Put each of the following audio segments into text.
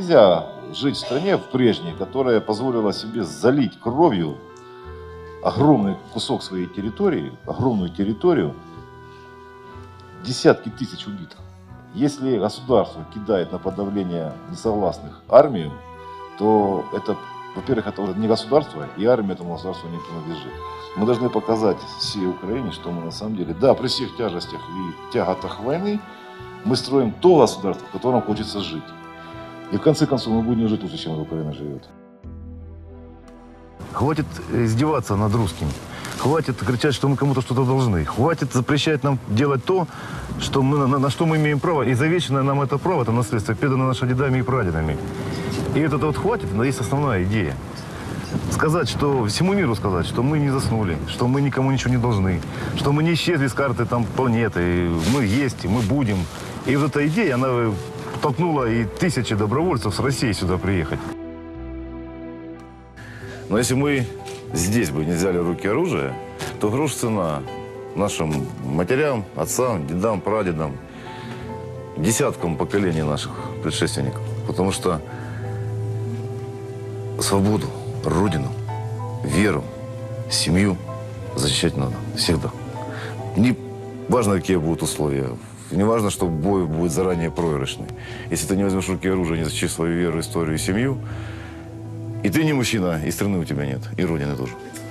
Нельзя жить в стране, в прежней, которая позволила себе залить кровью огромный кусок своей территории, огромную территорию, десятки тысяч убитых. Если государство кидает на подавление несогласных армию, то это, во-первых, это уже не государство, и армия этому государству не принадлежит. Мы должны показать всей Украине, что мы на самом деле, да, при всех тяжестях и тяготах войны, мы строим то государство, в котором хочется жить. И в конце концов мы будем жить лучше, чем Украина живет. Хватит издеваться над русскими. Хватит кричать, что мы кому-то что-то должны. Хватит запрещать нам делать то, что на что мы имеем право. И завещанное нам это право, это наследство, передано нашими дедами и прадедами. И это вот хватит, но есть основная идея. Сказать, что всему миру сказать, что мы не заснули, что мы никому ничего не должны, что мы не исчезли с карты там планеты, мы есть, и мы будем. И вот эта идея, она толкнула и тысячи добровольцев с России сюда приехать. Но если мы здесь бы не взяли в руки оружие, то грош цена нашим матерям, отцам, дедам, прадедам, десяткам поколений наших предшественников. Потому что свободу, родину, веру, семью защищать надо всегда. Не важно, какие будут условия. Не важно, что бой будет заранее проигрышный. Если ты не возьмешь в руки оружие, не защитишь свою веру, историю и семью, и ты не мужчина, и страны у тебя нет, и родины тоже.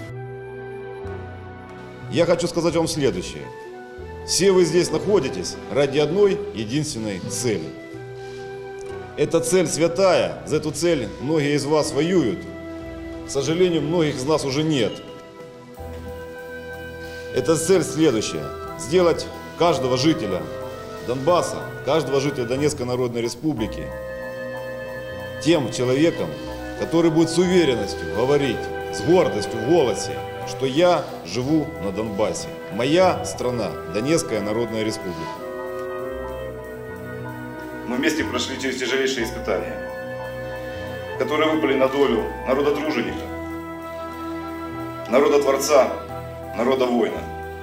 Я хочу сказать вам следующее. Все вы здесь находитесь ради одной единственной цели. Эта цель святая, за эту цель многие из вас воюют. К сожалению, многих из нас уже нет. Эта цель следующая. Сделать каждого жителя Донбасса, каждого жителя Донецкой Народной Республики тем человеком, который будет с уверенностью говорить, с гордостью в голосе, что я живу на Донбассе. Моя страна – Донецкая Народная Республика. Мы вместе прошли через тяжелейшие испытания, которые выпали на долю народа-труженика, народа-творца, народа-воина.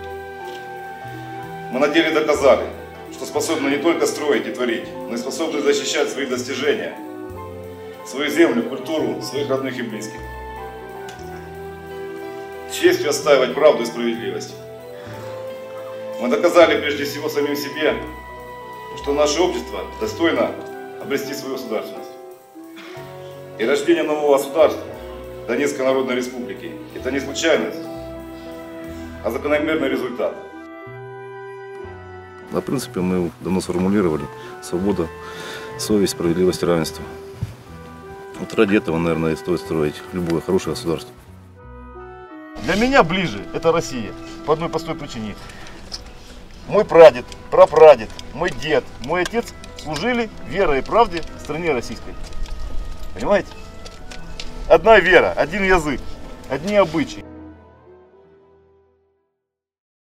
Мы на деле доказали, что способны не только строить и творить, но и способны защищать свои достижения, свою землю, культуру, своих родных и близких. С честью отстаивать правду и справедливость. Мы доказали прежде всего самим себе, что наше общество достойно обрести свою государственность. И рождение нового государства, Донецкой Народной Республики, это не случайность, а закономерный результат. В принципе, мы давно сформулировали свобода, совесть, справедливость, равенство. Вот ради этого, наверное, и стоит строить любое хорошее государство. Для меня ближе это Россия. По одной простой причине. Мой прадед, прапрадед, мой дед, мой отец служили верой и правде в стране российской. Понимаете? Одна вера, один язык, одни обычаи.